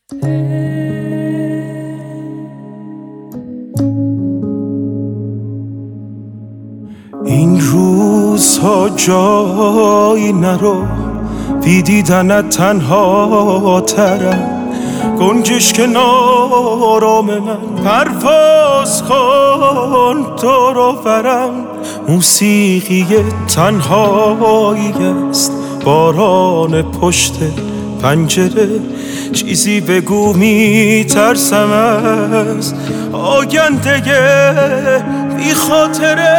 این روزها جایی نرو، بی دیدنت تنها ترم. گنجش کنارم من پرواز کن دور و برم. موسیقی تنهایی است، باران پشت پنجره. چیزی بگو میترسم از آینده بی خاطره.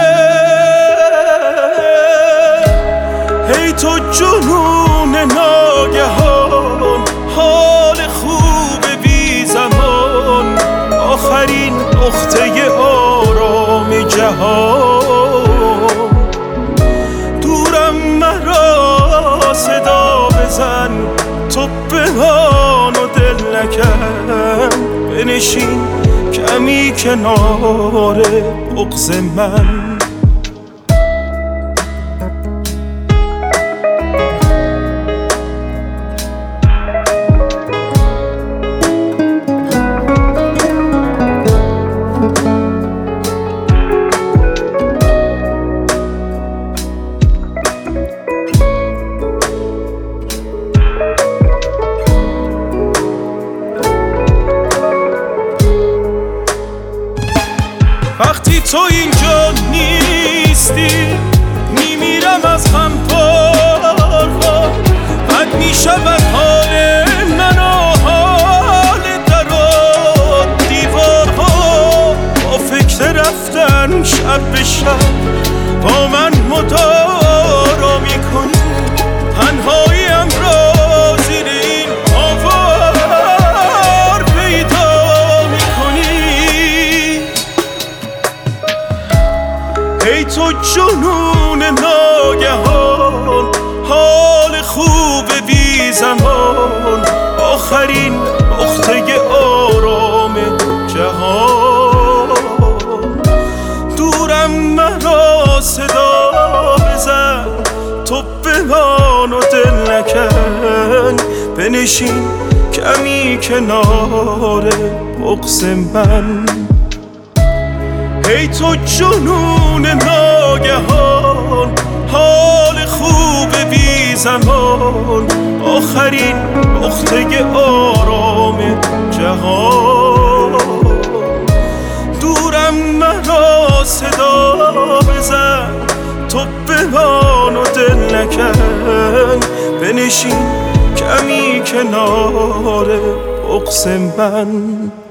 هی تو جنون ناگهان، حال خوب بی زمان. آخرین نقطه آرام جهان. دورم مرا صدا بزن، تو بهان و دل نکن. بنشین کمی کنار بغض من. وقتی تو اینجا نیستی میمیرم از غم بارها. بد میشود حال من و حال در و دیوارها. با فکر رفتن شب به شب با من مدارا میکنی. تنهاییم را زیر این آوار پیدا میکنی. ای تو جنون ناگهان، حال خوب بی زمان. آخرین نقطه آرام جهان. دورم مرا صدا بزن، تو بمان و دل نکن. بنشین کمی کنار بغض من. ای تو جنون ناگهان، حال خوب بی زمان. آخرین نقطه آرام جهان. دورم مرا صدا بزن، تو بمان و دل نکن. بنشین کمی کنار بغض من.